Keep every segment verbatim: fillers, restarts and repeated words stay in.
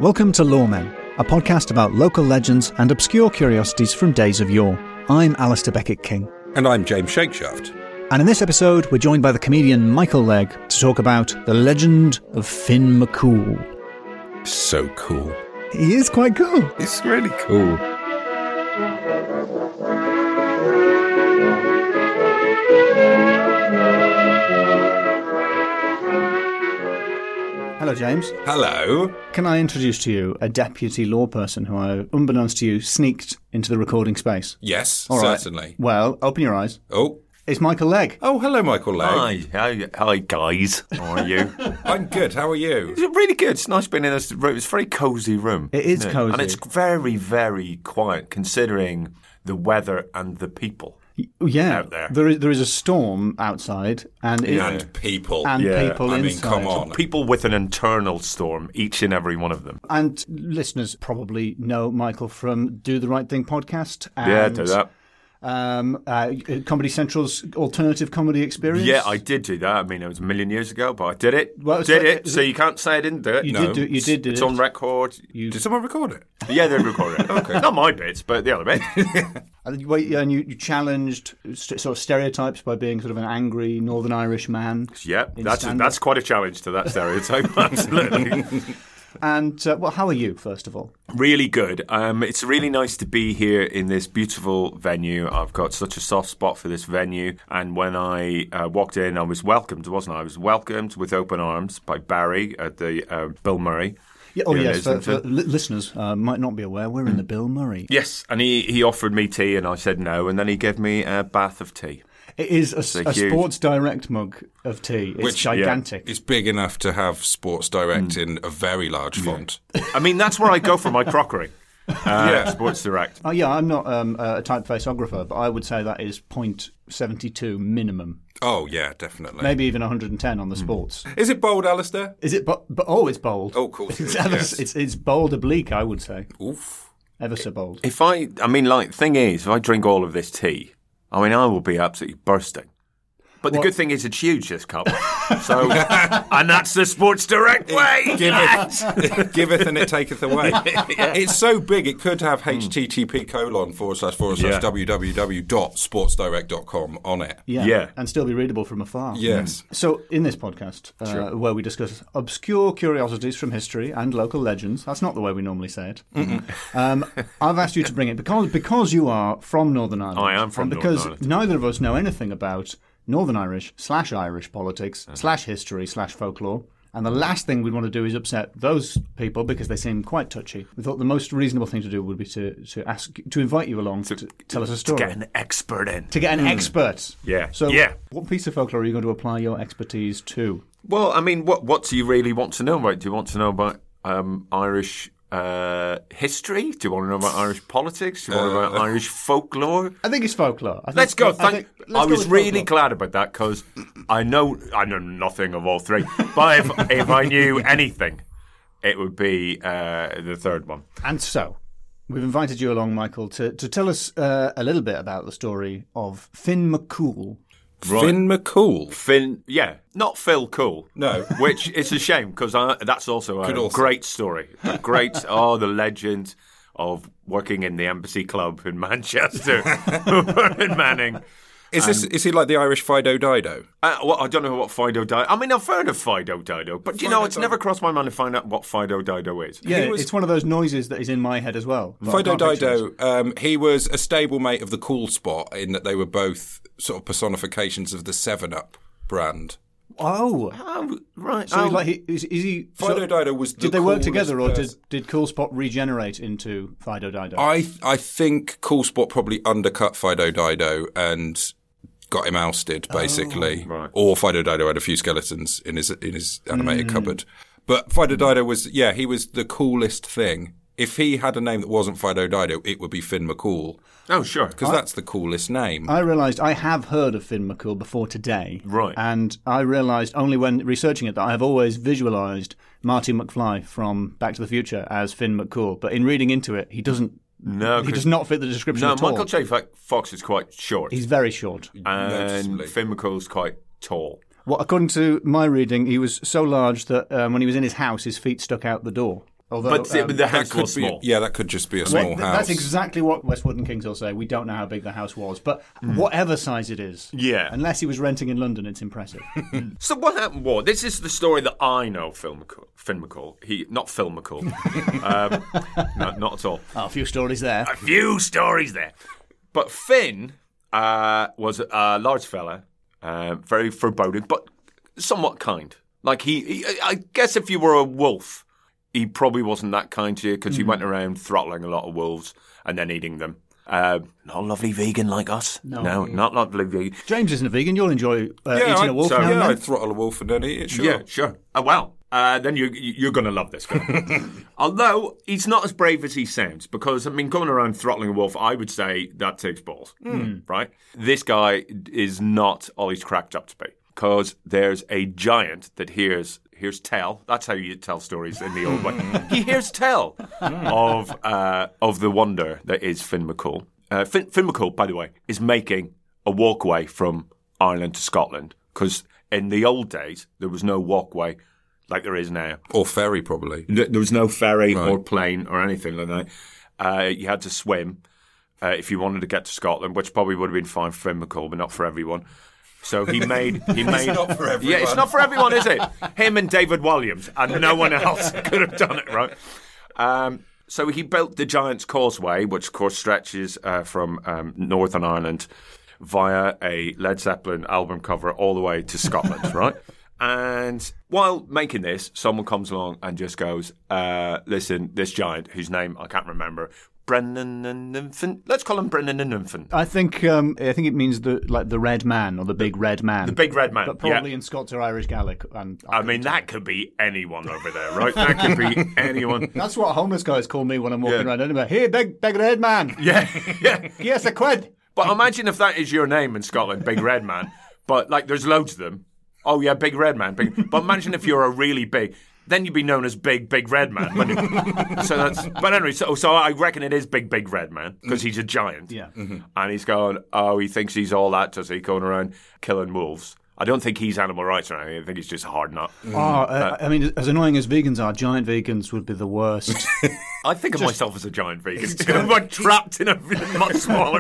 Welcome to Lawmen, a podcast about local legends and obscure curiosities from days of yore. I'm Alistair Beckett-King. And I'm James Shakeshaft. And in this episode, we're joined by the comedian Michael Legg to talk about the legend of Finn McCool. So cool. He is quite cool. It's really cool. Hello, James. Hello. Can I introduce to you a deputy law person who I, unbeknownst to you, sneaked into the recording space? Yes, All right. certainly. Well, open your eyes. Oh. It's Michael Legg. Oh, hello, Michael Legg. Hi, hi, hi, guys. How are you? I'm good. How are you? It's really good. It's nice being in this room. It's a very cosy room. It is isn't cosy. And it's very, very quiet considering the weather and the people. Yeah, out there. there is there is a storm outside, and it, And people. and Yeah, people I mean, inside. come on. People with an internal storm, each and every one of them. And listeners probably know Michael from Do the Right Thing podcast. And, yeah, do that. Um, uh, Comedy Central's alternative comedy experience. Yeah, I did do that. I mean, it was a million years ago, but I did it. Well, did so- it. So you can't say I didn't do it. You No. did. Do, you did. do It's it. on record. You, Did someone record it? Yeah, they recorded it. Okay. Not my bits, but the other bit. and you- wait, and you, you challenged st- sort of stereotypes by being sort of an angry Northern Irish man. Yeah, In that's stand-up. that's quite a challenge to that stereotype. Absolutely. And uh, well, how are you? First of all, Really good. Um, it's really nice to be here in this beautiful venue. I've got such a soft spot for this venue. And when I uh, walked in, I was welcomed, wasn't I? I was welcomed with open arms by Barry at the uh, Bill Murray. yeah, oh here in yes, for, for Islington. li- listeners uh, might not be aware, we're in the Bill Murray. Yes, and he, he offered me tea, and I said no, and then he gave me a bath of tea. It is a, s- a a huge- Sports Direct mug of tea. It's Which- gigantic. It's big enough to have Sports Direct in a very large font. I mean, that's where I go for my crockery. Uh, Yeah. Sports Direct. Oh yeah, I'm not um, a typefaceographer, but I would say that is point seven two minimum. Oh, yeah, definitely. Maybe even one hundred ten on the sports. Is it bold, Alistair? Is it? But, but oh, it's bold. Oh, of course it It's, is, ever, yes. it's it's bold oblique, I would say. Oof. Ever so bold. If I, I mean, like, thing is, if I drink all of this tea, I mean, I will be absolutely bursting. But the Well- good thing is it's huge, this cup. So, and that's the Sports Direct way. Giveth, giveth and it taketh away. It's so big it could have http colon forward slash forward slash Yeah. www dot sportsdirect dot com on it. Yeah. Yeah. And still be readable from afar. Yes. So, in this podcast, uh, Sure. where we discuss obscure curiosities from history and local legends, that's not the way we normally say it. Um, I've asked you to bring it because because you are from Northern Ireland. I am from and because Northern Ireland. neither of us know anything about Northern Irish slash Irish politics Uh-huh. slash history slash folklore. And the last thing we'd want to do is upset those people because they seem quite touchy. We thought the most reasonable thing to do would be to, to ask to invite you along to, tell us a To story. get an expert in. To get an expert. Yeah. So, Yeah. what piece of folklore are you going to apply your expertise to? Well, I mean, what what do you really want to know about? Do you want to know about um, Irish uh, history? Do you want to know about Irish politics? Do you want to know about Irish folklore? I think it's folklore. I think, Let's go. I, Thank. think- I, let's go was with really folklore. glad about that because I know I know nothing of all three. But if if I knew anything, it would be uh, the third one. And so, we've invited you along, Michael, to, to tell us uh, a little bit about the story of Finn McCool. Finn McCool. Finn, yeah, not Phil Cool. No. Which is a shame because that's also a Could also- great story. A great, oh, the legend of working in the Embassy Club in Manchester, in Manning. Is this is he like the Irish Fido Dido? Uh, well, I don't know what Fido Dido. I mean, I've heard of Fido Dido, but you know, Fido it's Dido. never crossed my mind to find out what Fido Dido is. Yeah, He was- it's one of those noises that is in my head as well. but I Fido can't picture it. Dido, um, he was a stablemate of the Cool Spot in that they were both sort of personifications of the seven up brand. Oh. Oh, right. So oh, he's like, he, is, is he... Fido so- Dido was the Did they work coolest together, or did, person. did Cool Spot regenerate into Fido Dido? I I think Cool Spot probably undercut Fido Dido and got him ousted, basically. right. Or Fido Dido had a few skeletons in his in his animated cupboard. But Fido Dido was, yeah, he was the coolest thing. If he had a name that wasn't Fido Dido, it would be Finn McCool, oh, sure. because that's the coolest name. I realised I have heard of Finn McCool before today. Right. And I realised only when researching it that I have always visualised Marty McFly from Back to the Future as Finn McCool. But in reading into it, he doesn't... No, he 'cause- does not fit the description No, at all. Michael J. Fox is quite short, He's very short. and Noticeably. Finn McCool's quite tall. Well, according to my reading, he was so large that um, when he was in his house, his feet stuck out the door. Although, but the, um, the That house could was be, small. yeah, that could just be a Well, small th- house. That's exactly what Westwood and Kingshill say. We don't know how big the house was, but whatever size it is, Yeah. unless he was renting in London, it's impressive. So what happened was, this is the story that I know, Phil McCall. Finn McCall. He, not Phil McCall. um, no, not at all. Oh, a few stories there. A few stories there. But Finn uh, was a large fella, uh, very foreboding, but somewhat kind. Like he, he, I guess if you were a wolf, he probably wasn't that kind to you because he went around throttling a lot of wolves and then eating them. Uh, not a lovely vegan like us. No. no not lovely vegan. James isn't a vegan. You'll enjoy uh, yeah, eating I, a wolf so- now and yeah, then. I'd throttle a wolf and then eat it, sure. Yeah, sure. Oh, well, uh, then you, you're going to love this guy. Although, he's not as brave as he sounds, because, I mean, going around throttling a wolf, I would say that takes balls, right? This guy is not all he's cracked up to be, because there's a giant that hears hears tell. That's how you tell stories in the old way. He hears tell of uh, of the wonder that is Finn McCall. Uh, Finn, Finn McCall, by the way, is making a walkway from Ireland to Scotland, because in the old days, there was no walkway like there is now. Or ferry, probably. There was no ferry Right. or plane or anything like that. Uh, you had to swim uh, if you wanted to get to Scotland, which probably would have been fine for Finn McCall, but not for everyone. So he made he made not for everyone. Yeah, it's not for everyone, is it? Him and David Williams, and no one else could have done it, right? Um, so he built the Giant's Causeway, which of course stretches uh, from um, Northern Ireland via a Led Zeppelin album cover all the way to Scotland, right? And while making this, someone comes along and just goes, uh, listen, this giant, whose name I can't remember, Brennan and Infant. Let's call him Brennan and Infant. I think um, I think it means the like the red man or the big red man. The big red man. But probably yeah. in Scots or Irish Gaelic. And I mean, that could be anyone over there, right? That could be anyone. That's what homeless guys call me when I'm walking Yeah. around. Anyway, hey, big big red man. Yeah, yeah. Yes, a quid. But imagine if that is your name in Scotland, Big Red Man. But, like, there's loads of them. Oh, yeah, Big Red Man. Big. But imagine if you're a really big... Then you'd be known as Big, Big Red Man. wouldn't you? so that's... But anyway, so, so I reckon it is Big, Big Red Man, because he's a giant. Yeah. And he's going, oh, he thinks he's all that, does he? Going around killing wolves. I don't think he's animal rights or anything. I think he's just a hard nut. Oh, uh, I mean, as annoying as vegans are, giant vegans would be the worst. I think of myself as a giant vegan. I'm like trapped in a much smaller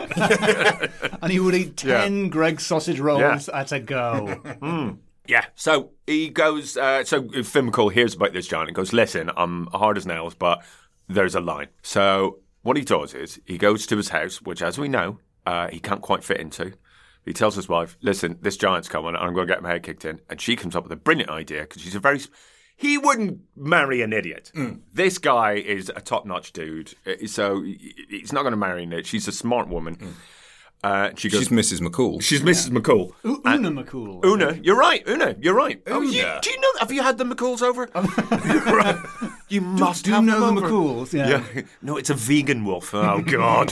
man. And he would eat ten Greggs sausage rolls at a go. Yeah, so he goes, uh, so Finn McCall hears about this giant and goes, listen, I'm hard as nails, but there's a line. So what he does is he goes to his house, which, as we know, uh, he can't quite fit into. He tells his wife, listen, this giant's coming and I'm going to get my head kicked in. And she comes up with a brilliant idea because she's a very... He wouldn't marry an idiot. Mm. This guy is a top-notch dude, so he's not going to marry an idiot. She's a smart woman. Mm. Uh, she goes, She's Missus McCall. She's Missus Yeah. McCall. U- Una McCool. Una, you're right. Una, you're right. Oh, you, Una. do you know? Have you had the McCalls over? Right. You must Do you have know them the over. McCools? Yeah. Yeah. No, it's a vegan wolf. Oh God.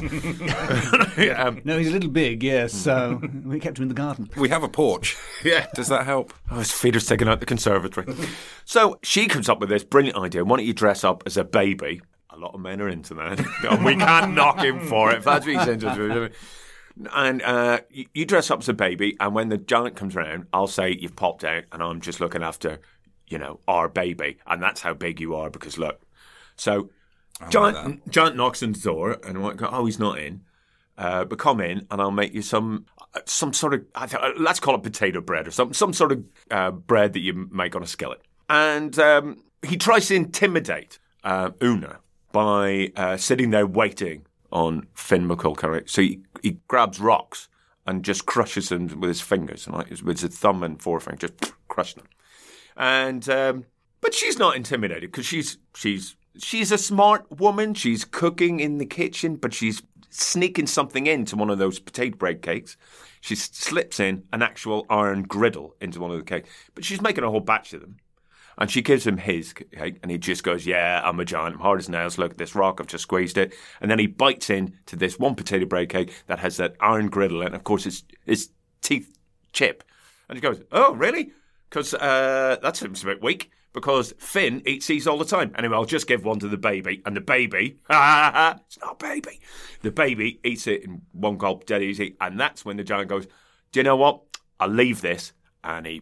um, No, he's a little big, yes, so we kept him in the garden. We have a porch. yeah. Does that help? Oh, his feeder's taken out the conservatory. So she comes up with this brilliant idea. Why don't you dress up as a baby? A lot of men are into that. And we can't knock him for it. If that's what he's into. And uh, you, you dress up as a baby, and when the giant comes around, I'll say you've popped out, and I'm just looking after, you know, our baby, and that's how big you are. Because look, so giant giant knocks on the door, and I go, oh, he's not in. Uh, but come in, and I'll make you some some sort of I th- let's call it potato bread or some some sort of uh, bread that you make on a skillet. And um, he tries to intimidate uh, Una by uh, sitting there waiting on Finn McCall. So he, he grabs rocks and just crushes them with his fingers, like with his thumb and forefinger, just crush them. And um, but she's not intimidated because she's she's she's a smart woman. She's cooking in the kitchen, but she's sneaking something into one of those potato bread cakes. She slips in an actual iron griddle into one of the cakes, but she's making a whole batch of them. And she gives him his cake, and he just goes, yeah, I'm a giant, I'm hard as nails, look at this rock, I've just squeezed it. And then he bites into this one potato bread cake that has that iron griddle, and of course his, his teeth chip. And he goes, oh, really? Because uh, that seems a bit weak, because Finn eats these all the time. Anyway, I'll just give one to the baby, and the baby, it's not a baby, the baby eats it in one gulp, dead easy, and that's when the giant goes, do you know what? I'll leave this, and he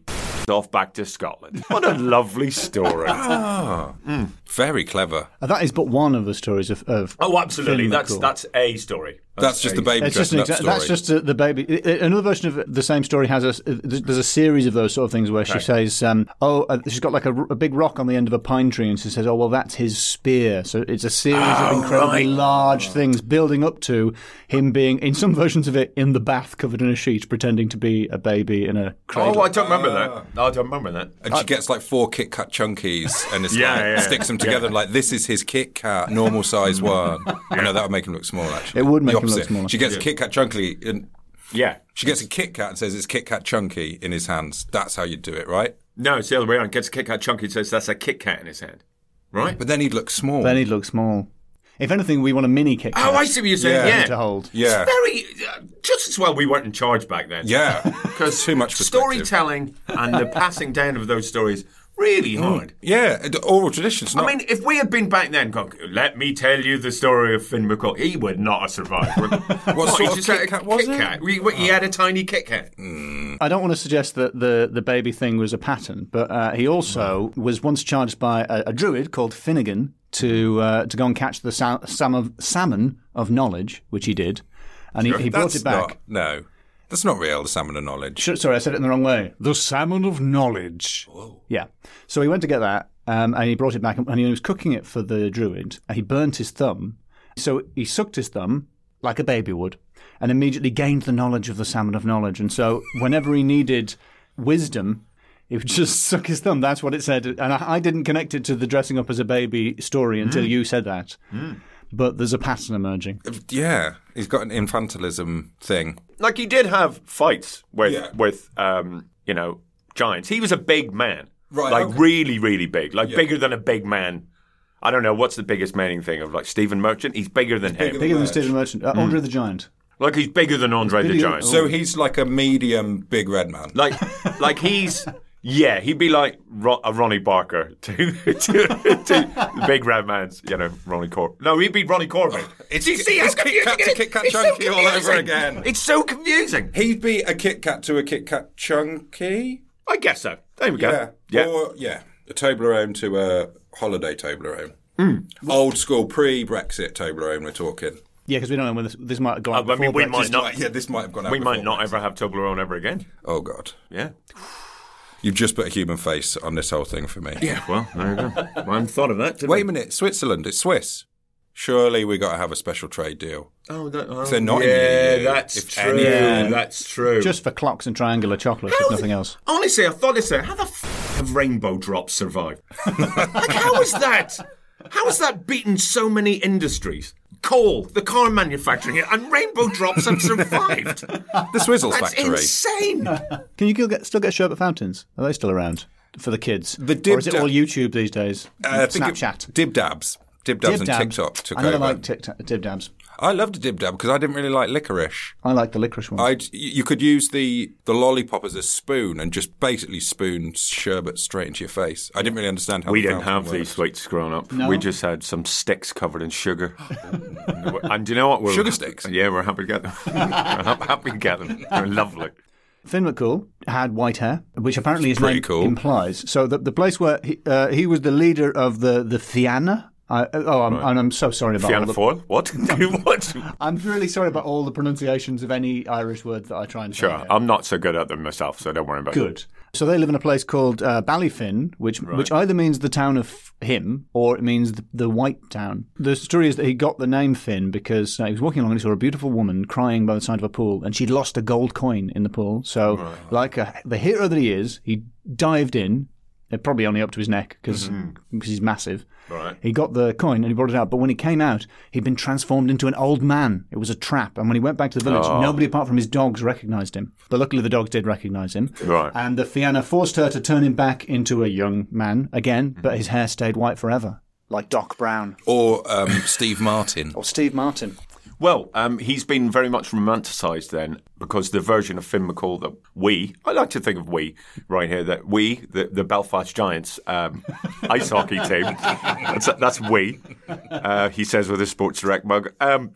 off back to Scotland. What a lovely story. Ah, mm. Very clever. Uh, that is but one of the stories of. of oh, absolutely. Finn that's McCool. that's a story. That's, that's just a the baby It's just dressing an up exa- story. That's just uh, the baby. I- Another version of the same story has a. There's a series of those sort of things where she says, um, "Oh, uh, she's got like a, a big rock on the end of a pine tree," and she says, "Oh, well, that's his spear." So it's a series Oh, of incredibly right. large things building up to him being, in some versions of it, in the bath covered in a sheet, pretending to be a baby in a cradle. Oh, I don't remember that. No, I don't remember that. And she gets like four Kit Kat Chunkies and it's Yeah, like, yeah. sticks them together and like, this is his Kit Kat, normal size one. I know that would make him look small, actually. It would make The him look opposite. smaller. She gets a Kit Kat Chunky and Yeah. she gets a Kit Kat and says it's Kit Kat Chunky in his hands. That's how you do it, right? No, it's the other way around. Gets a Kit Kat Chunky and says that's a Kit Kat in his hand. Right? But then he'd look small. Then he'd look small. If anything, we want a mini Kit Kat. Oh, I see what you're saying. Yeah. Yeah. to hold. Yeah. It's very... Uh, just as well we weren't in charge back then. Yeah. Because too much perspective. Storytelling and the passing down of those stories, really hard. Yeah, and oral traditions. Not, I mean, if we had been back then going, let me tell you the story of Finn McCool, he would not have survived. what sort he of just had Kit a Kat was Kit it? Kat. He, he had a tiny Kit Kat. I don't want to suggest that the, the baby thing was a pattern, but uh, he also was once charged by a, a druid called Finnegan to uh, to go and catch the sa- sam of, salmon of knowledge, which he did, and he, he brought That's it back. Not, no, that's not real, the salmon of knowledge. Sh- Sorry, I said it in the wrong way. The salmon of knowledge. Whoa. Yeah. So he went to get that, um, and he brought it back, and he was cooking it for the druid, and he burnt his thumb. So he sucked his thumb like a baby would, and immediately gained the knowledge of the salmon of knowledge. And so whenever he needed wisdom, he would just suck his thumb. That's what it said. And I, I didn't connect it to the dressing up as a baby story until Mm. you said that. Mm. But there's a pattern emerging. Yeah, he's got an infantilism thing. Like, he did have fights with, Yeah. with um, you know, giants. He was a big man. Right, Like, okay. really, really big. Like, Yeah. bigger than a big man. I don't know, what's the biggest manning thing of, like, Stephen Merchant? He's bigger than him. Bigger than Merch. Stephen Merchant. Uh, Mm. Andre the Giant. Like, he's bigger than Andre the Bigger- Giant. So he's like a medium big red man. Like, like he's... Yeah, he'd be like Ro- a Ronnie Barker to, to, to the big red man's, you know, Ronnie Corbett. No, he'd be Ronnie Corbett. It's, You see how it's Kit confusing Kat it to is? Kit Kat It's so Chunky all over confusing. again. It's so confusing. He'd be a Kit Kat to a Kit Kat Chunky. I guess so. There we go. Yeah. Yeah. Or, yeah. A Toblerone to a holiday Toblerone. Mm. Old school, pre-Brexit Toblerone, we're talking. Yeah, because we don't know when this, this might have gone Uh, out I mean, before we might Brexit. not. Yeah, this might have gone out We might before not Brexit. ever have Toblerone ever again. Oh, God. Yeah. You've just put a human face on this whole thing for me. Yeah. Well, there you go. I hadn't thought of that. Did Wait I? a minute. Switzerland. It's Swiss. Surely we got to have a special trade deal. Oh, that, oh, they're not in yeah, the E U, that's if true. anything. That's true. Just for clocks and triangular chocolates, if nothing else. Honestly, I thought this. How the f- have rainbow drops survived? Like, how is that? How has that beaten so many industries? Coal, the car manufacturing, and rainbow drops have survived. The Swizzles That's factory. insane. Can you still get, still get sherbet fountains? Are they still around for the kids? The or is it dib- all YouTube these days? Uh, I think it- Snapchat. Dib dabs. Dib dabs and Dib-dabs. TikTok took I never over. liked TikTok, dib dabs. I loved a dib dab because I didn't really like licorice. I like the licorice ones. I'd, you could use the, the lollipop as a spoon and just basically spoon sherbet straight into your face. I didn't really understand how We the didn't fountain have these works. sweets growing up. No? We just had some sticks covered in sugar. And do you know what? We're, Sugar sticks? Yeah, we're happy to get them. we're ha- happy to get them. They're lovely. Finn McCool had white hair, which apparently his Pretty name cool. implies. So the, the place where he, uh, he was the leader of the, the Fianna. I, oh, I'm, and I'm so sorry about all Fianna the, Fáil? What? What? I'm really sorry about all the pronunciations of any Irish words that I try and say. Sure, I'm not so good at them myself, so don't worry about it. Good. So they live in a place called uh, Ballyfin, which which either means the town of him or it means the, the White Town. The story is that he got the name Finn because uh, he was walking along and he saw a beautiful woman crying by the side of a pool, and she'd lost a gold coin in the pool. So, right. like a, the hero that he is, he dived in, uh, probably only up to his neck because mm-hmm. he's massive. Right. He got the coin and he brought it out, but when he came out, he'd been transformed into an old man. It was a trap, and when he went back to the village, oh. nobody apart from his dogs recognised him. But luckily the dogs did recognise him. Right. And the Fianna forced her to turn him back into a young man again, but his hair stayed white forever. Like Doc Brown. Or um, Steve Martin. Or Steve Martin. Well, um, he's been very much romanticised then because the version of Finn McCool that we, I like to think of we right here, that we, the, the Belfast Giants um, ice hockey team, that's, that's we, uh, he says with a Sports Direct mug. Um,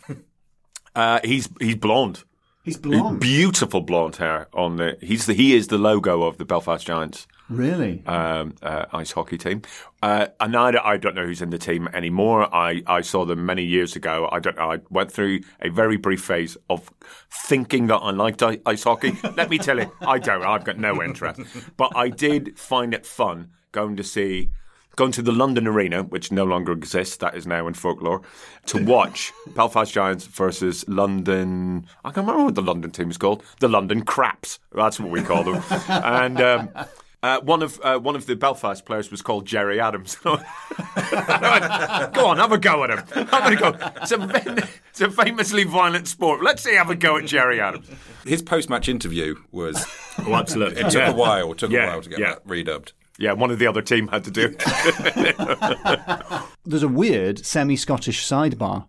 uh, he's he's blonde. He's blonde. Beautiful blonde hair on the. He's the he is the logo of the Belfast Giants. Really? Um, uh, ice hockey team. Uh, and I, I don't know who's in the team anymore. I, I saw them many years ago. I don't know. I went through a very brief phase of thinking that I liked ice hockey. Let me tell you, I don't. I've got no interest. But I did find it fun going to see... Going to the London Arena, which no longer exists, that is now in folklore, to watch Belfast Giants versus London... I can't remember what the London team is called. The London Craps. That's what we call them. And um, uh, one of uh, one of the Belfast players was called Jerry Adams. Go on, have a go at him. Have a go. It's a, it's a famously violent sport. Let's see, have a go at Jerry Adams. His post-match interview was... Oh, absolutely. It took yeah. a while. It took yeah, a while to get yeah. that redubbed. Yeah, one of the other team had to do it. There's a weird semi-Scottish sidebar.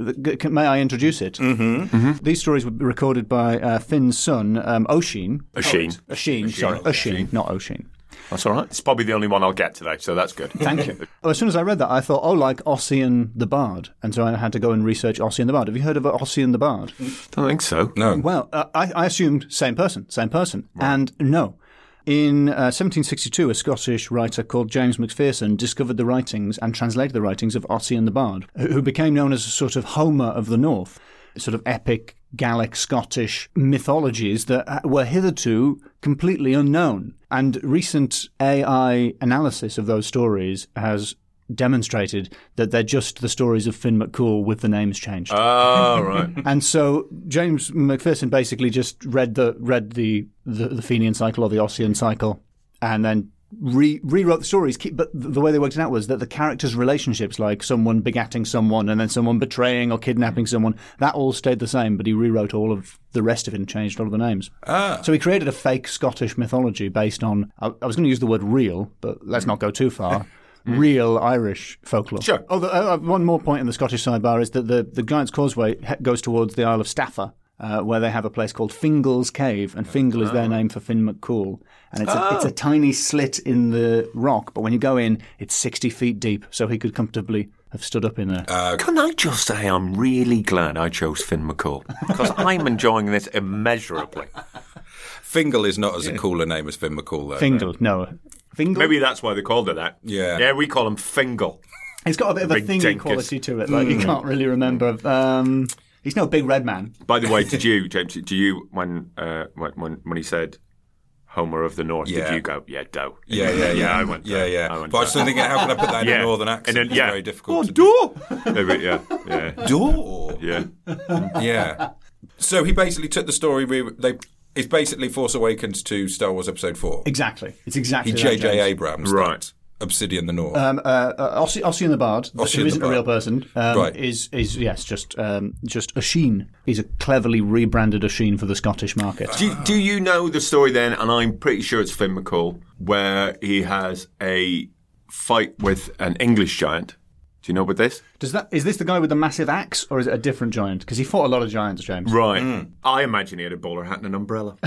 May I introduce it? Mm-hmm. Mm-hmm. These stories were recorded by uh, Finn's son, um, Oisin. Oisin. Oh, Oisin, sorry. Oisin, not Oisin. That's all right. It's probably the only one I'll get today, so that's good. Thank you. Well, as soon as I read that, I thought, oh, like Ossian the Bard. And so I had to go and research Ossian the Bard. Have you heard of Ossian the Bard? Don't think so. No. Well, uh, I, I assumed same person, same person. Right. And no. In uh, seventeen sixty-two, a Scottish writer called James Macpherson discovered the writings and translated the writings of Ossian the Bard, who became known as a sort of Homer of the North, sort of epic Gaelic Scottish mythologies that were hitherto completely unknown. And recent A I analysis of those stories has demonstrated that they're just the stories of Finn McCool with the names changed. Oh, right. And so James Macpherson basically just read the read the the, the Fenian cycle or the Ossian cycle, and then re, rewrote the stories. But the way they worked it out was that the characters' relationships, like someone begatting someone and then someone betraying or kidnapping someone, that all stayed the same. But he rewrote all of the rest of it and changed all of the names. Ah. So he created a fake Scottish mythology based on. I, I was going to use the word real, but let's not go too far. Real Irish folklore. Sure. Oh, the, uh, one more point in the Scottish sidebar is that the, the Giant's Causeway he- goes towards the Isle of Staffa, uh, where they have a place called Fingal's Cave, and Fingal is their name for Finn McCool. And it's, Oh. a, it's a tiny slit in the rock, but when you go in, it's sixty feet deep, so he could comfortably have stood up in there. Uh, Can I just say I'm really glad I chose Finn McCool, because I'm enjoying this immeasurably. Fingal is not as a cooler name as Finn McCool, though. Fingal, no. Fingal? Maybe that's why they called it that. Yeah. Yeah, we call him Fingal. It's got a bit of a Big thingy dinkus. quality to it, like you can't really remember. Um, he's no big red man. By the way, did you, James, did you, when uh, when when when he said Homer of the North, Yeah. did you go, yeah, dough? Yeah, yeah, yeah. I went, yeah, yeah. I went, but I was still thinking, how can I put that in Yeah. a northern accent? And then, It's yeah. very difficult. Oh, to do. Maybe, yeah, yeah, Door. yeah. Yeah. So he basically took the story. Re- they it's basically Force Awakens to Star Wars Episode Four. Exactly. It's exactly He that, J J James. Abrams, Right. that Obsidian the North. Um, uh, uh, Ossi- Ossian the Bard, Ossian who the isn't a Bard. real person, um, Right. is is yes, just um, just Oisin. He's a cleverly rebranded Oisin for the Scottish market. Do, do you know the story then? And I'm pretty sure it's Finn McCool, where he has a fight with an English giant. Do you know about this? Does that is this the guy with the massive axe, or is it a different giant? Because he fought a lot of giants, James. Right. I imagine he had a bowler hat and an umbrella.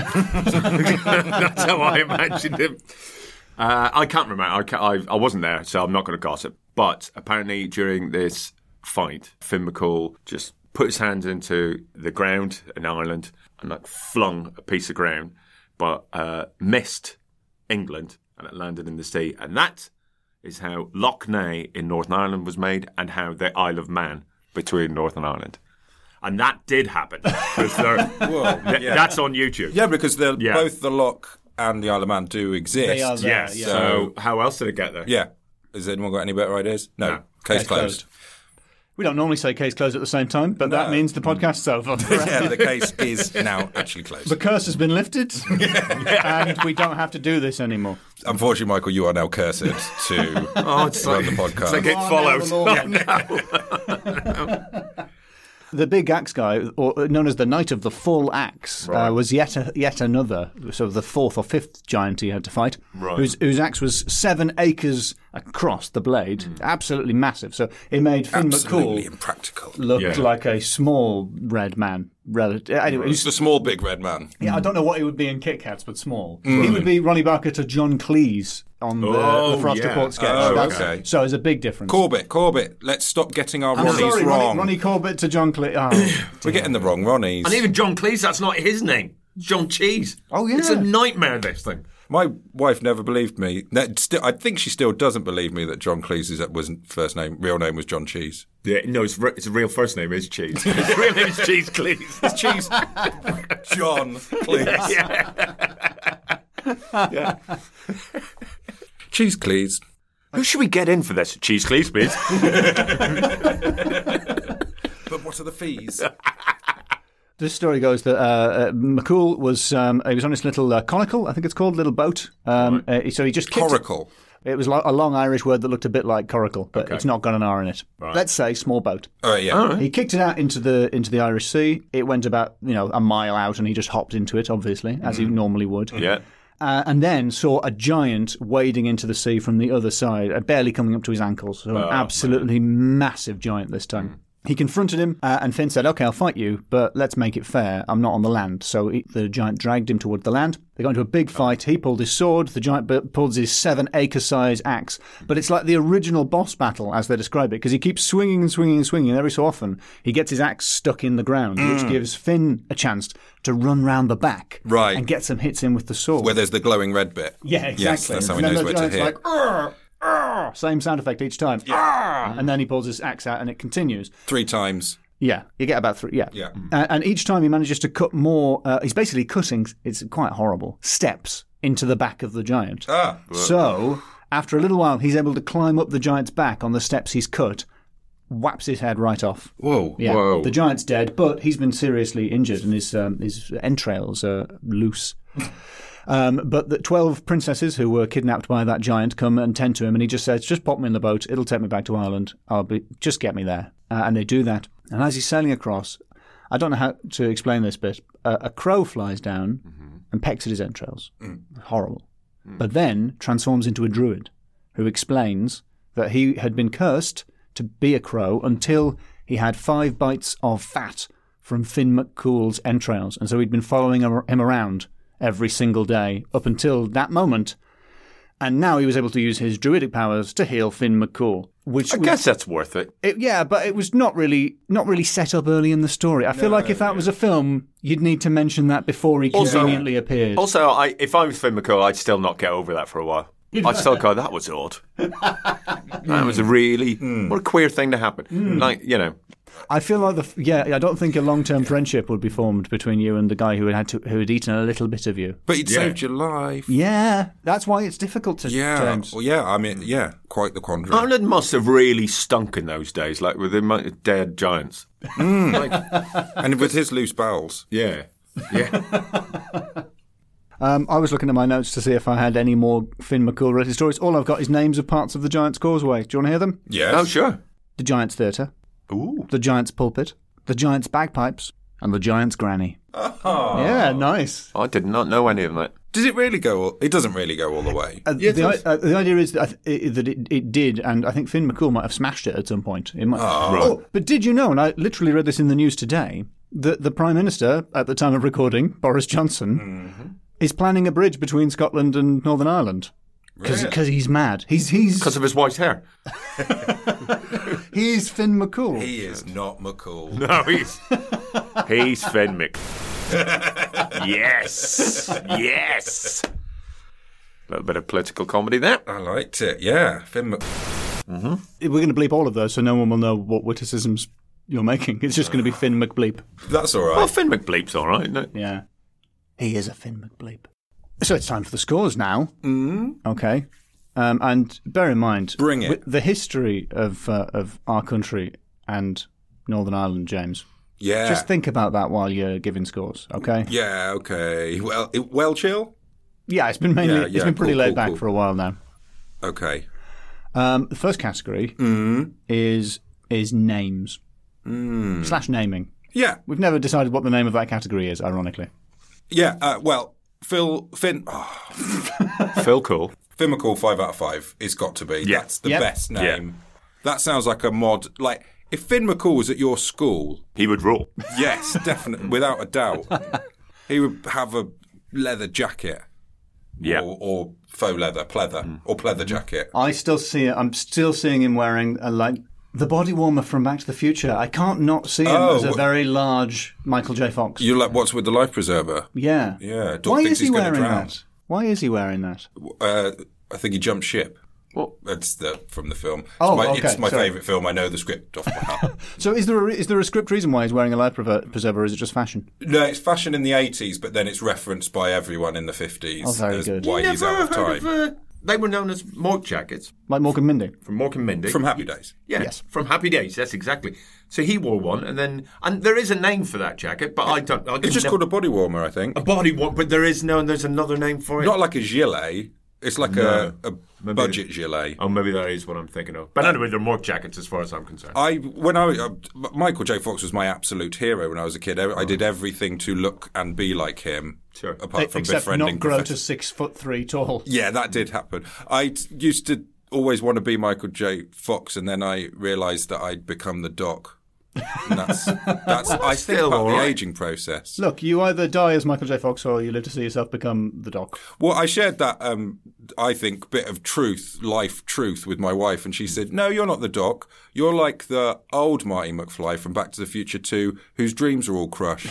That's how I imagined him. Uh, I can't remember. I, can't, I, I wasn't there, so I'm not going to gossip. But apparently during this fight, Finn McCool just put his hands into the ground in Ireland and like flung a piece of ground, but uh, missed England and it landed in the sea. And that is how Lough Neagh in Northern Ireland was made and how the Isle of Man between Northern Ireland. And that did happen. 'Cause they're- Whoa, th- yeah. That's on YouTube. yeah, because they're, Yeah. both the Loch and the Isle of Man do exist. They are there. Yes. yeah. So how else did it get there? Yeah. Has anyone got any better ideas? No. No. Case, Case closed. closed. We don't normally say case closed at the same time, but that No. means the podcast's over. Yeah, the case is now actually closed. The curse has been lifted, and we don't have to do this anymore. Unfortunately, Michael, you are now cursed to Oh, it's run like, the podcast. it's like it Oh, no, follows. The big axe guy, or known as the Knight of the Full Axe, Right. uh, was yet a, yet another, sort of the fourth or fifth giant he had to fight, Right. whose, whose axe was seven acres across the blade, absolutely massive. So it made Finn Absolutely McCool impractical. look Yeah. like a small red man. Relative. Anyway, It's the small, big red man. yeah, I don't know what he would be in Kit Kats, but small. He would be Ronnie Barker to John Cleese on the, Oh, the Frost yeah. Report sketch. Oh, That's- okay. So there's a big difference. Corbett, Corbett, let's stop getting our I'm Ronnies sorry, Ronnie, wrong. Ronnie Corbett to John Cleese. Oh, We're getting the wrong Ronnies. And even John Cleese, that's not his name. It's John Cheese. Oh, yeah. It's a nightmare, this thing. My wife never believed me. No, still, I think she still doesn't believe me that John Cleese's was first name, real name was John Cheese. Yeah, no, his, re- his real first name is Cheese. His real name is Cheese Cleese. It's Cheese. John Cleese. Yeah. yeah. Cheese Cleese. Who should we get in for this? Cheese Cleese, please. But what are the fees? This story goes that uh, uh, McCool was um, he was on his little uh, conical, I think it's called, little boat. Um, right. uh, so he just kicked coracle. It. It was lo- a long Irish word that looked a bit like coracle, but okay. It's not got an R in it. Right. Let's say small boat. Oh yeah. All right. He kicked it out into the into the Irish Sea. It went about you know a mile out, and he just hopped into it, obviously, mm. as he normally would. Yeah. Uh, and then saw a giant wading into the sea from the other side, uh, barely coming up to his ankles. So oh, an absolutely man. massive giant this time. Mm. He confronted him, uh, and Finn said, "Okay, I'll fight you, but let's make it fair. I'm not on the land." So he, the giant dragged him toward the land. They got into a big fight. He pulled his sword. The giant b- pulls his seven-acre-size axe. But it's like the original boss battle, as they describe it, because he keeps swinging and swinging and swinging, and every so often he gets his axe stuck in the ground, mm. which gives Finn a chance to run round the back right. and get some hits in with the sword. Where there's the glowing red bit. Yeah, exactly. Yes, that's how he knows where to hit. Like, Arr! Arr! Same sound effect each time. Yeah. And then he pulls his axe out, and it continues. Three times. Yeah, you get about three. Yeah, yeah. Uh, and each time he manages to cut more. Uh, he's basically cutting. It's quite horrible. Steps into the back of the giant. Ah. So after a little while, he's able to climb up the giant's back on the steps he's cut. Whaps his head right off. Whoa! Yeah, whoa! The giant's dead, but he's been seriously injured, and his um, his entrails are loose. Um, but the twelve princesses who were kidnapped by that giant come and tend to him, and he just says, "Just pop me in the boat. It'll take me back to Ireland. I'll be just get me there." Uh, and they do that. And as he's sailing across, I don't know how to explain this bit. Uh, a crow flies down mm-hmm. and pecks at his entrails. Mm. Horrible. Mm. But then transforms into a druid who explains that he had been cursed to be a crow until he had five bites of fat from Finn McCool's entrails, and so he'd been following him around every single day up until that moment. And now he was able to use his druidic powers to heal Finn McCool. Which I was, guess that's worth it. it. Yeah, but it was not really not really set up early in the story. I no, feel like if that yeah. was a film, you'd need to mention that before he also, conveniently appeared. Also, I, if I was Finn McCool, I'd still not get over that for a while. I'd still go, that was odd. That was a really, mm. what a queer thing to happen. Mm. Like, you know. I feel like, the yeah, I don't think a long-term friendship would be formed between you and the guy who had had to, who had eaten a little bit of you. But he'd yeah. saved your life. Yeah, that's why it's difficult to, yeah. James. Well, yeah, I mean, yeah, quite the quandary. Ireland must have really stunk in those days, like with the amount of dead giants. Mm. like, and with his loose bowels. Yeah, yeah. Um, I was looking at my notes to see if I had any more Finn McCool related stories. All I've got is names of parts of the Giant's Causeway. Do you want to hear them? Yes. Oh, sure. The Giant's Theatre. Ooh. The Giant's Pulpit. The Giant's Bagpipes. And the Giant's Granny. Oh. Yeah, nice. I did not know any of that. Does it really go all... It doesn't really go all the way. Uh, yeah, the, uh, the idea is that, it, that it, it did, and I think Finn McCool might have smashed it at some point. It might, oh. Right. Oh, but did you know, and I literally read this in the news today, that the Prime Minister, at the time of recording, Boris Johnson... Mm-hmm. is planning a bridge between Scotland and Northern Ireland. Because really? he's mad. He's he's Because of his white hair. He's Finn McCool. He is not McCool. No, he's he's Finn Mc. Yes, yes. A little bit of political comedy there. I liked it. Yeah, Finn Mc. Mm-hmm. We're going to bleep all of those, so no one will know what witticisms you're making. It's just going to be Finn McBleep. That's all right. Well, Finn McBleep's all right, isn't it? Yeah. He is a Finn McBleep. So it's time for the scores now. Mm. Okay. Um, and bear in mind... Bring it. The history of uh, of our country and Northern Ireland, James. Yeah. Just think about that while you're giving scores, okay? Yeah, okay. Well, it, well chill? Yeah, it's been mainly... Yeah, yeah, it's been pretty cool, laid cool, back cool. for a while now. Okay. Um, the first category mm. is is names. Mm. Slash naming. Yeah. We've never decided what the name of that category is, ironically. Yeah, uh, well, Phil, Finn... Oh. Phil Cool. Finn McCool, five out of five. It's got to be. Yeah. That's the yep. best name. Yeah. That sounds like a mod... Like, if Finn McCool was at your school... He would rule. Yes, definitely, without a doubt. He would have a leather jacket. Yeah. Or, or faux leather, pleather, mm. or pleather jacket. I still see it. I'm still seeing him wearing a, like... The body warmer from Back to the Future. I can't not see him oh, as a very large Michael J. Fox. You're like, what's with the life preserver? Yeah. Yeah. Doc Why thinks is he he's wearing drown. that? Why is he wearing that? Uh, I think he jumped ship. What? That's the from the film. It's Oh, my, okay, it's my sorry. favourite film. I know the script off by heart. So is there a, is there a script reason why he's wearing a life prever- preserver, or is it just fashion? No, it's fashion in the eighties, but then it's referenced by everyone in the fifties Oh, very as good. why he's out of heard time. of, uh, they were known as Mork jackets Like Morgan Mindy? from Mork and Mindy. From Happy Days. Yeah, Yes. from Happy Days. That's exactly. So he wore one, and then and there is a name for that jacket, but I don't. I It's just never- called a body warmer, I think. a body one, but there is no. And there's another name for it. Not like a gilet. It's like No. a, a Maybe- budget gilet. Oh, maybe that is what I'm thinking of. But anyway, they're Mork jackets as far as I'm concerned. I when I uh, Michael J. Fox was my absolute hero when I was a kid. I, I did everything to look and be like him. Sure. Apart from Except befriending not grow Professor. to six foot three tall. Yeah, that did happen. I t- used to always want to be Michael J. Fox, and then I realised that I'd become the Doc. And that's that's I think still part of the all right. aging process. Look, you either die as Michael J. Fox or you live to see yourself become the Doc. Well, I shared that, um, I think, bit of truth, life truth with my wife, and she said, no, you're not the Doc. You're like the old Marty McFly from Back to the Future two, whose dreams are all crushed.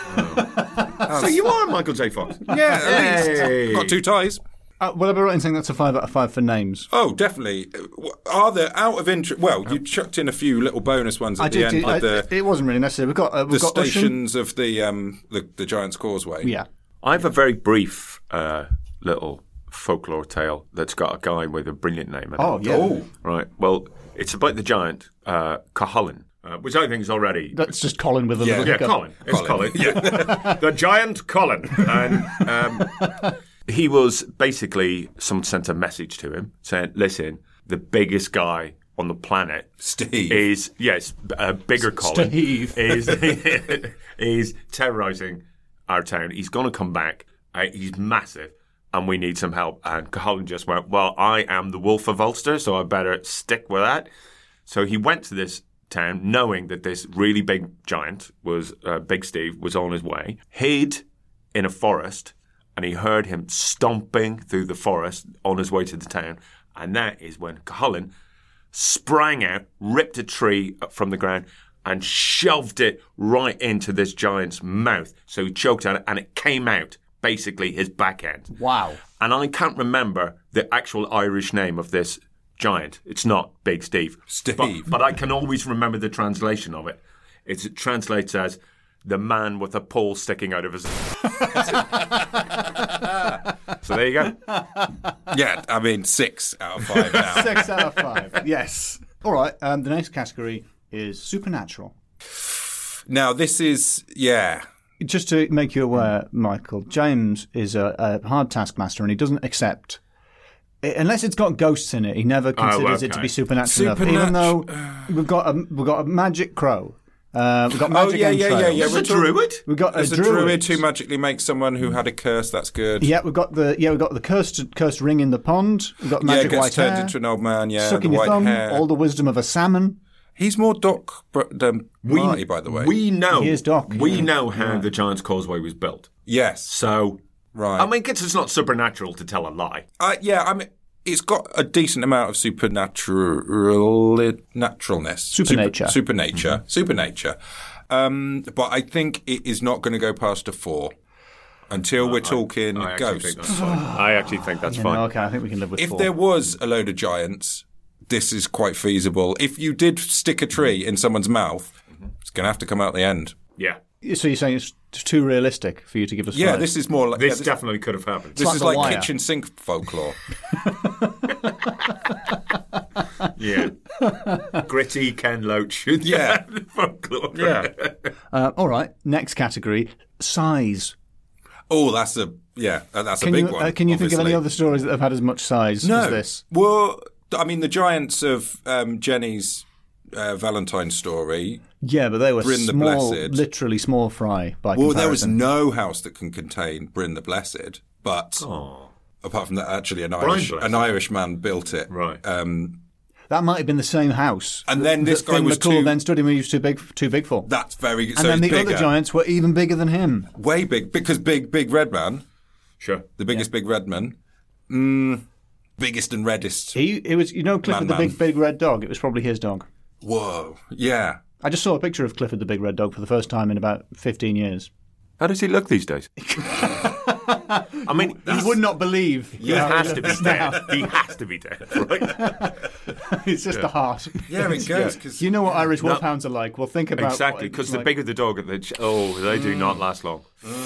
so you are Michael J. Fox. Yeah, at Hey. least. Got two ties. Uh, will I be right in saying that's a five out of five for names? Oh, definitely. Are there, out of interest, well, you chucked in a few little bonus ones at I the did. end I- with the, it wasn't really necessary. We've got uh, the we've got Ocean. stations of the, um, the the Giant's Causeway. Yeah. I have a very brief uh, little folklore tale that's got a guy with a brilliant name in it. Oh yeah. Oh, Right. Well, it's about the giant, uh, Cuchulainn, uh, which I think is already. That's just Colin with a Yeah. little yeah, hiccup. Colin. It's Colin. Colin. Yeah. The giant Colin. And um, he was basically, someone sent a message to him saying, listen, the biggest guy on the planet Steve. is, yes, a bigger Colin. Steve. Is, is terrorising our town. He's going to come back. Uh, he's massive. And we need some help. And Cuchulainn just went, well, I am the Wolf of Ulster, so I better stick with that. So he went to this town knowing that this really big giant was, uh, Big Steve, was on his way, hid in a forest, and he heard him stomping through the forest on his way to the town. And that is when Cuchulainn sprang out, ripped a tree up from the ground, and shoved it right into this giant's mouth. So he choked on it, and it came out, basically his back end. Wow. And I can't remember the actual Irish name of this giant. It's not Big Steve. Steve. But, but I can always remember the translation of it. It's, it translates as the man with a pole sticking out of his... So there you go. Yeah, I mean, six out of five now. Six out of five. Yes. All right. Um, the next category is supernatural. Now, this is, yeah. Just to make you aware, Michael, James is a, a hard taskmaster and he doesn't accept, unless it's got ghosts in it, he never considers it to okay. be supernatural enough. Supernat- Even though we've got a, we've got a magic crow. Uh, we've got Oh, magic yeah, yeah, yeah, entrails. yeah. There's we're a talking- druid. We've got There's a a druid. druid who magically makes someone who had a curse. That's good. Yeah, we've got the yeah, we've got the cursed cursed ring in the pond. We've got Yeah, magic gets white turned hair. into an old man. Yeah, sucking the your white thumb. hair. All the wisdom of a salmon. He's more Doc br- than Marty, by the way. We know. He is Doc. We Yeah. know how the Giant's Causeway was built. yes, So, right. I mean, it's not supernatural to tell a lie. Uh, yeah, I mean, it's got a decent amount of supernatural naturalness, Supernature. Super, supernature, supernature. Um, but I think it is not going to go past a four until we're talking I actually ghosts. think that's fine. I actually think that's You fine. know, okay, I think we can live with If four. there was a load of giants, this is quite feasible. If you did stick a tree in someone's mouth, it's going to have to come out the end. Yeah. So you're saying it's too realistic for you to give us Yeah, five? this is more like This yeah, this, definitely could have happened. this like is The like Wire. kitchen sink folklore. Yeah. Gritty Ken Loach. Yeah. Folklore. Yeah. Uh, all right, next category, size. Oh, that's a yeah, that- that's Can a big you one. uh, can you think of any obviously. other stories that have had as much size No. as this? Well, I mean, the giants of um, Jenny's uh, Valentine story. Yeah, but they were Bryn the small, Blessed. literally small fry by Well, there was comparison. no house that can contain Bryn the Blessed, but apart from that, actually, an Irish Blessed. an Irish man built it. Right. Um, That might have been the same house. And then this that guy Finn was McCool too- then stood him he was too big, too big for. that's very good. and So then the it's bigger, other giants were even bigger than him. way big, because big, big red man, Sure. the biggest big red man, mm, biggest and reddest. He, it was, you know, Clifford Man, the man. big, big red dog. It was probably his dog. Whoa, yeah. I just saw a picture of Clifford the big red dog for the first time in about fifteen years. How does he look these days? I mean, He would not believe. he has to be dead. He has to be dead, right? It's just the heart. Yeah, it goes. Cause, You know what Irish wolfhounds are like? Well, think about Exactly, what because it's the like. bigger the dog, the ch- oh, they do not last long.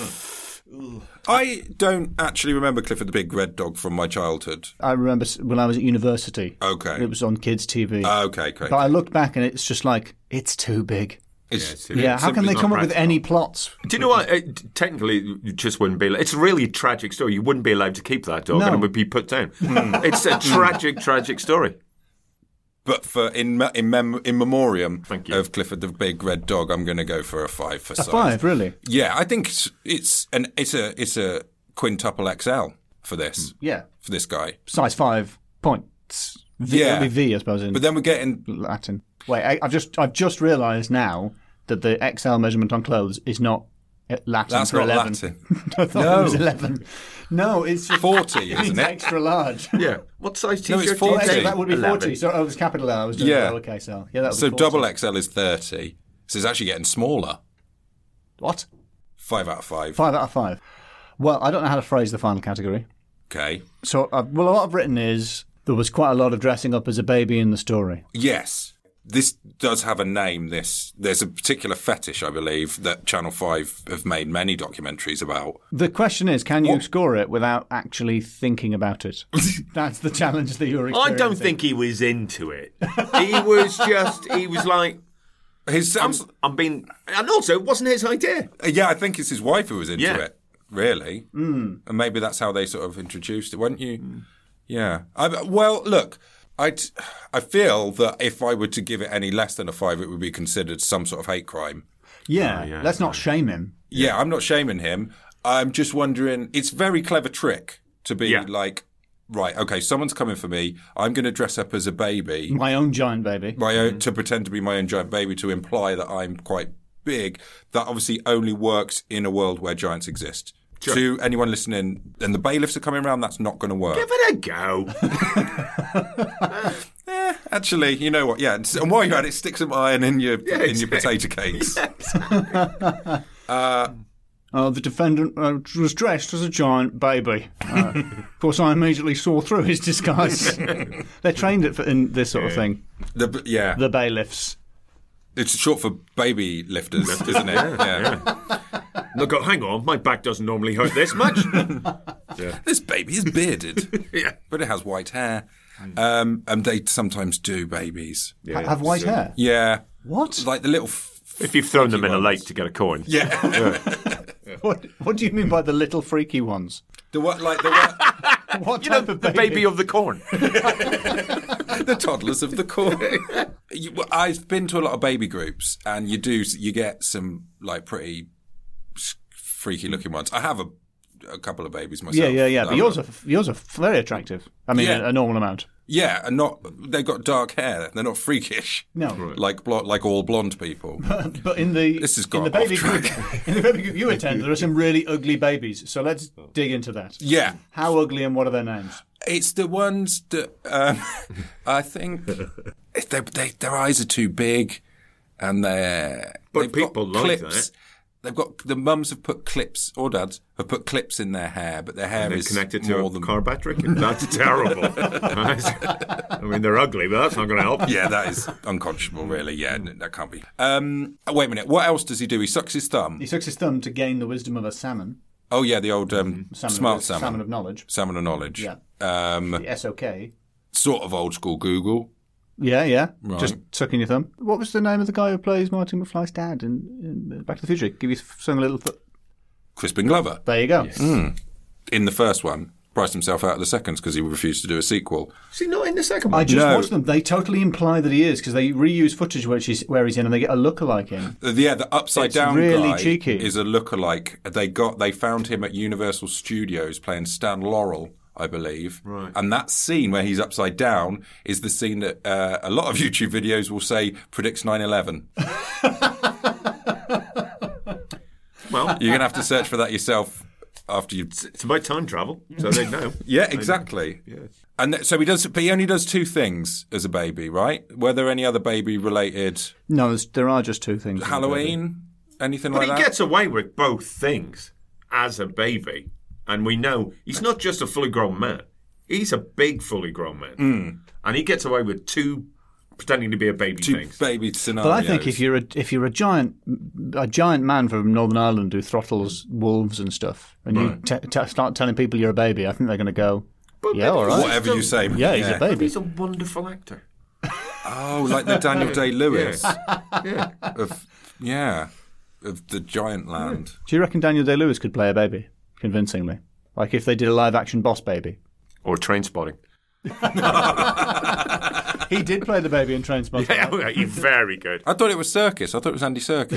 I don't actually remember Clifford the Big Red Dog from my childhood. I remember s- when I was at university. Okay. It was on kids' T V. Okay, great. But I looked back and it's just like, it's too big. It's, Yeah, Yeah, how can simply they not come up with practical. any plots? Do you know what? It, technically, you just wouldn't be. It's a really tragic story. You wouldn't be allowed to keep that dog, No. and it would be put down. It's a tragic, tragic story. But for in me- in, mem- in memoriam Thank you. of Clifford the Big Red Dog, I'm going to go for a five for A size. five, really? Yeah, I think it's it's an it's a it's a quintuple X L for this Yeah. for this guy. Size five points. V, Yeah. It'll be V, I suppose, in But then we're getting Latin. Wait, I, I've just I've just realised now that the X L measurement on clothes is not uh, Latin that's for not eleven. Latin. I thought No. it was eleven. No, it's just forty, it's isn't it? extra large. Yeah. What size No, T-shirt? it's do you forty. take? That would be eleven. forty. So oh, it was capital L. I was doing Yeah. yeah. lowercase L. Yeah, that would So be forty. double X L is thirty. So it's actually getting smaller. What? Five out of five. Five out of five. Well, I don't know how to phrase the final category. Okay. So, uh, well, what I've written is there was quite a lot of dressing up as a baby in the story. Yes. This does have a name. This there's a particular fetish, I believe, that Channel Five have made many documentaries about. The question is, can you What? score it without actually thinking about it? That's the challenge that you're I experiencing. don't think he was into it. He was just. He was like, His I'm, sounds, I'm being, and also it wasn't his idea. yeah, I think it's his wife who was into Yeah. it. Really, mm. And maybe that's how they sort of introduced it, weren't you? Mm. Yeah. I, well, look, I I feel that if I were to give it any less than a five, it would be considered some sort of hate crime. Yeah, Oh, yeah, let's not shame him. Yeah, I'm not shaming him. I'm just wondering. It's a very clever trick to be Yeah. like, right, okay, someone's coming for me. I'm going to dress up as a baby. My own giant baby. my own, to pretend to be my own giant baby to imply that I'm quite big. That obviously only works in a world where giants exist. Sure. To anyone listening, and the bailiffs are coming around, that's not going to work. Give it a go. Eh, actually, you know what? Yeah, and, and while you're at it, stick some iron in your Yeah, in your exactly. potato cakes. Uh, the defendant uh, was dressed as a giant baby. Uh, of course, I immediately saw through his disguise. They're trained it for, in this sort of thing. The, yeah, The bailiffs. it's short for baby lifters, isn't it? Yeah. Look, oh, hang on, my back doesn't normally hurt this much. This baby is bearded, Yeah. but it has white hair. Um, and they sometimes do babies. Ha- have white so- hair. Yeah. What? Like the little. F- If you've thrown them in a ones. lake to get a coin. Yeah. What, what do you mean by the little freaky ones? the what? Like the what? What You know, type of the baby? baby of the corn. The toddlers of the corn. You, well, I've been to a lot of baby groups, and you do you get some like pretty s- freaky looking ones. I have a, a couple of babies myself. Yeah, yeah, yeah. that But I'm yours not- are yours are very attractive. I mean, Yeah. a, a normal amount. yeah, and not they've got dark hair. They're not freakish. No. like blo- like all blonde people. But in the This has in gone the baby off group, track. in the baby group you attend, there are some really ugly babies. So let's dig into that. Yeah, How ugly and what are their names? it's the ones that um, I think they, they, their eyes are too big, and they're But they've got people like clips. that. They've got the mums have put clips, or dads have put clips in their hair, but their hair They're is connected to more a than car battery. That's terrible. I mean, they're ugly, but that's not going to help. Yeah, that is unconscionable, really. Yeah, n- that can't be. Um, oh, wait a minute. What else does he do? He sucks his thumb. He sucks his thumb to gain the wisdom of a salmon. Oh, yeah, the old um, Salmon smart of, salmon. salmon of knowledge. Salmon of knowledge. Yeah. Um, The S O K. sort of old school Google. Yeah, yeah. Right. Just sucking your thumb. What was the name of the guy who plays Martin McFly's dad in, in Back to the Future? Give you some little. Th- Crispin Glover. there you go. In the first one, priced himself out of the seconds because he refused to do a sequel. Is he not in the second I one? just No. watched them. They totally imply that he is because they reuse footage where he's where he's in, and they get a lookalike in. Uh, Yeah, the upside It's down really guy cheeky. is a lookalike. They got they found him at Universal Studios playing Stan Laurel, I believe. Right. And that scene where he's upside down is the scene that uh, a lot of YouTube videos will say predicts nine eleven. Well, You're going to have to search for that yourself after you. it's about time travel, so they know. Yeah, exactly. And th- so he does, but he only does two things as a baby, right? Were there any other baby related No, there's, there are just two things. Halloween, anything But like he that? gets away with both things as a baby. And we know he's not just a fully grown man. He's a big fully grown man. Mm. And he gets away with two pretending to be a baby Two things. baby scenarios. But I think if you're a, if you're a giant a giant man from Northern Ireland who throttles wolves and stuff, and you t- t- start telling people you're a baby, I think they're going to go, But yeah, all right. Whatever you say. Yeah, he's a baby. He's a wonderful actor. Oh, like the Daniel Day-Lewis. Yeah. Of, yeah, of the Giant Land. Do you reckon Daniel Day-Lewis could play a baby convincingly? Like if they did a live-action Boss Baby? Or Train Spotting. He did play the baby in Trainspotting. Yeah, he's very good. I thought it was Serkis. I thought it was Andy Serkis.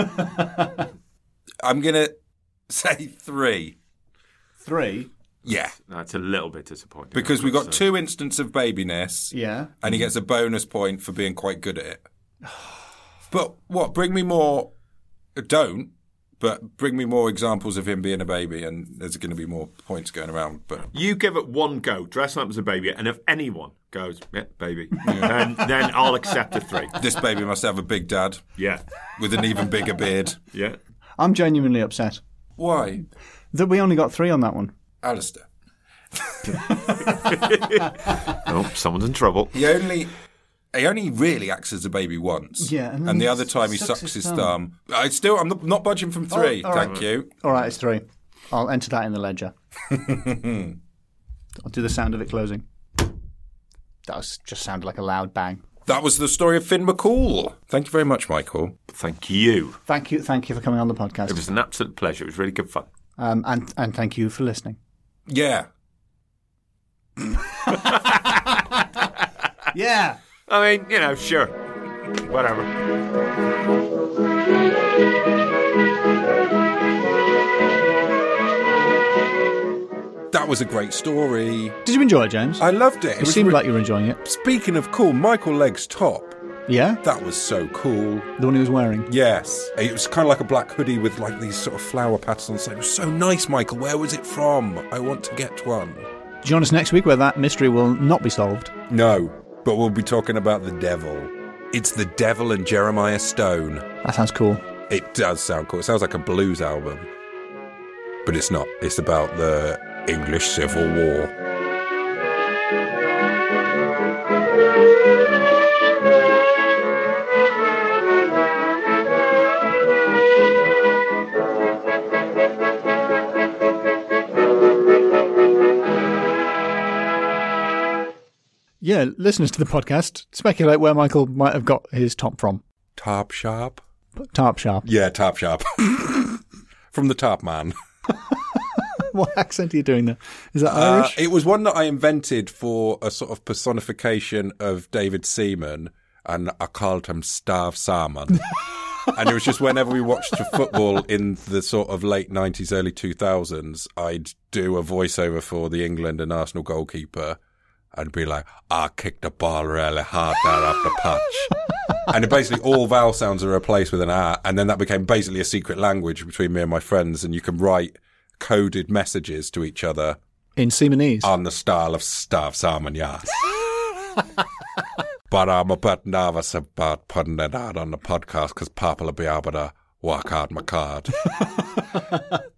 I'm going to say three. Three? Yeah. That's a little bit disappointing. Because we got two instances of babiness. Yeah. And he gets a bonus point for being quite good at it. But what? Bring me more. Don't. But bring me more examples of him being a baby, and there's going to be more points going around. But you give it one go, dressing up as a baby, and if anyone goes, yeah, baby, then, then I'll accept a three. This baby must have a big dad. Yeah. With an even bigger beard. Yeah. I'm genuinely upset. Why? That we only got three on that one. Alistair. Oh, someone's in trouble. He only... He only really acts as a baby once. Yeah, and, and the he other time he sucks sucks his his thumb. thumb. I still, I'm not, not budging from three. Oh, all thank right. you. All right, it's three. I'll enter that in the ledger. I'll do the sound of it closing. That was, just sounded like a loud bang. That was the story of Finn McCool. Thank you very much, Michael. Thank you. Thank you, thank you for coming on the podcast. It was an absolute pleasure. It was really good fun. Um, and and thank you for listening. Yeah. Yeah. I mean, you know, sure. Whatever. That was a great story. Did you enjoy it, James? I loved it. It It was seemed re- like you were enjoying it. Speaking of cool, Michael Legg's top. Yeah? That was so cool. The one he was wearing. Yes. It was kind of like a black hoodie with like these sort of flower patterns on the side. It was so nice, Michael. Where was it from? I want to get one. Join us next week where that mystery will not be solved. No, but we'll be talking about the devil. It's the devil and Jeremiah Stone. That sounds cool. It does sound cool. It sounds like a blues album. But it's not. It's about the English Civil War. Yeah, listeners to the podcast, speculate where Michael might have got his top from. Top Shop? Tarp Sharp. Yeah, Top Shop. From the Top Man. What accent are you doing there? Is that Uh, Irish? it was one that I invented for a sort of personification of David Seaman, and I called him Stav Salmon. And it was just whenever we watched football in the sort of late nineties, early two thousands, I'd do a voiceover for the England and Arsenal goalkeeper and be like, I kicked the ball really hard there up the patch. And it basically all vowel sounds are replaced with an R, and then that became basically a secret language between me and my friends, and you can write coded messages to each other In Seamanese. on the style of Stav Salmon, yes. But I'm a bit nervous about putting it out on the podcast because Papa will be able to work out my card.